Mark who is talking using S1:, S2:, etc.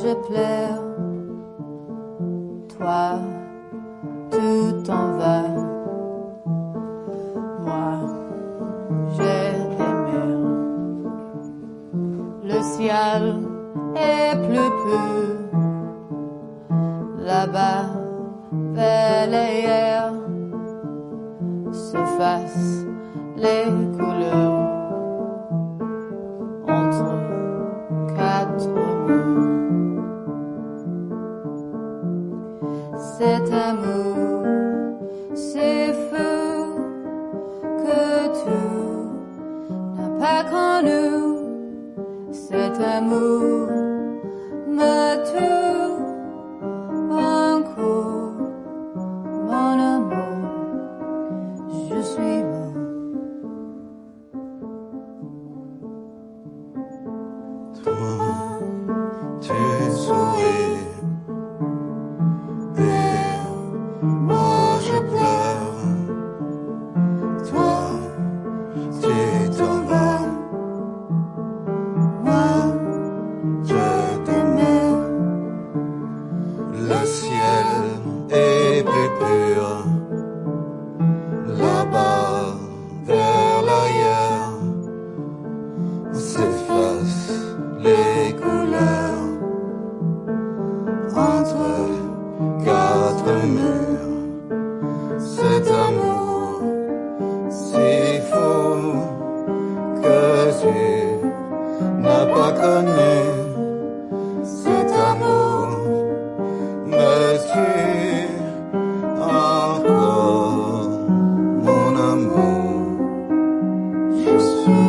S1: je pleure, toi, tout t'en va. Moi, j'ai des mers. Le ciel est plus pur. Là-bas, vers les airs, s'effacent les couleurs entre quatre murs. Cet amour, c'est fou que tu n'as pas connu. Cet amour me tue encore, mon amour, je suis mort.
S2: Toi, tu souris, et moi je pleure. Toi, tu t'en vas. Moi, je t'aime. Le ciel est plus pur. Là-bas, vers l'ailleurs, s'effacent les couleurs entre quatre murs. Cet amour si fou que tu n'as pas connu. Cet amour me tue encore, mon amour, je suis